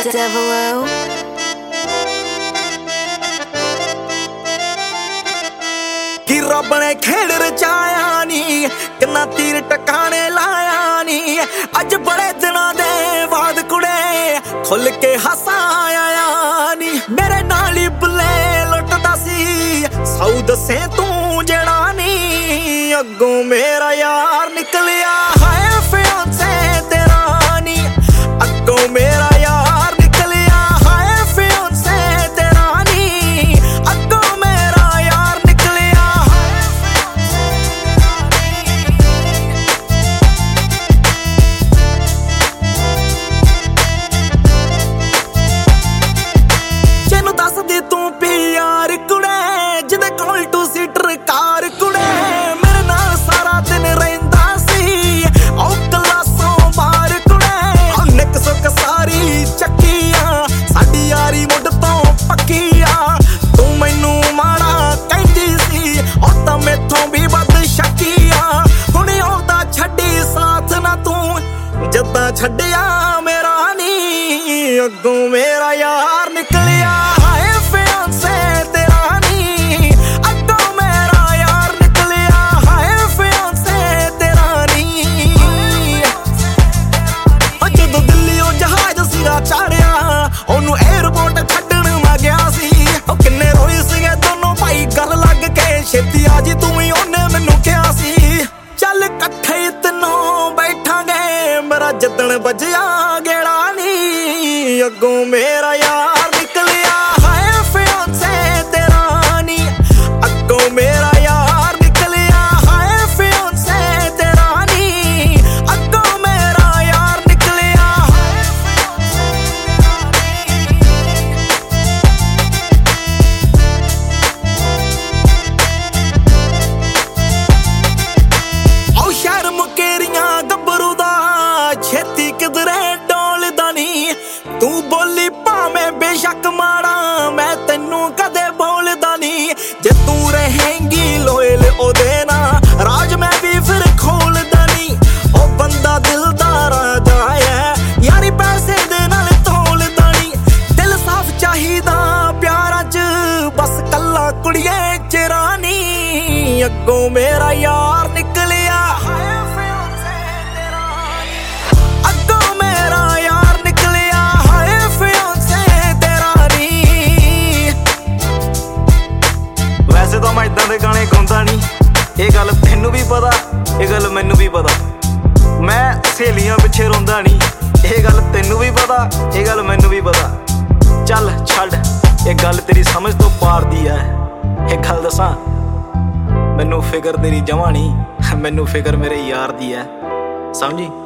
Devilo. कि रब ने खेड़ रचाया नी किन्ना तीर टकाने लाया नी अज बड़े दिनों दे बाद कुड़े खुल के हसाया नी मेरे नाल ही बुले लुटदा सी सौ दसे तू जड़ा नी अगों मेरा यार निकलिया हाय फियांसे तेरा नी अगों मेरा यार निकलिया हाय फियांसे तेरा नी अगों मेरा यार निकलिया जेनू दस दी तू प्यार कुड़े जिदे कोल टू सीटर कार कुड़े मेरे नाल सारा दिन रहिंदा सी औ क्लासों बाहर कुड़े निक सुक सारी चक्कियां साडी यारी मुੱਢ ਤੋਂ ਪੱਕੀਆ तू मैनू माड़ा कहंदी सी औ तां मैथों भी ਵੱਧ शक्किया हुण आउंदा छड्डी साथ ना तू जद्दां छड्डिया मेरा नी अगों मेरा यार निकलिया हाय फियांसे तेरा नी अगों मेरा यार निकलिया हाय फियांसे तेरा नी जदों दिल्ली ओ जहाज सिरा चाड़िया ओनू एयरपोर्ट छड्डण मैं गया सी ओ किन्ने रोए सीगे दोनों भाई गल लग के छेती आ जी तू ही ओने मैनू कहा सी चल कट्ठे तीनों बैठांगे मेरा जदन बजिया गेड़ा नी अगों मेरा यार निकलिया हाय फियांसे तेरा नी अगों मेरा यार निकलिया हाय फियांसे तेरा नी अगों मेरा यार निकलिया औ शहर मुकेरियां गब्बरू दा छेती किधरे डोलदा नी तू बोली भावें बेशक माड़ा मैं तैनू कदे बोलदा नी जे तू रहेंगी लोयल ओदे ना राज मैं भी फिर खोलदा नी ओ बंदा दिलदार जाए यारी पैसे दे नाल तोलदा नी दिल साफ चाहिदा प्यारां च बस कल्ला कुड़िए चिरा नी अगों मेरा यार निकलिया हाय फियांसे तेरा नी अगों मेरा यार निकलिया हाय फियांसे तेरा नी वैसे तो मैं इदां दे गाने गाउंदा नहीं ये गल तैनू भी पता ये गल मैनू भी पता मैं सहेलियां पिछे रोंदा नहीं ये गल तैनू भी पता ये गल मैनू भी पता चल छड्ड ये गल तेरी समझ तो पार दी है एक गल दसां मैनू फिकर तेरी जमा नहीं मैनू फिकर मेरे यार दी है समझी।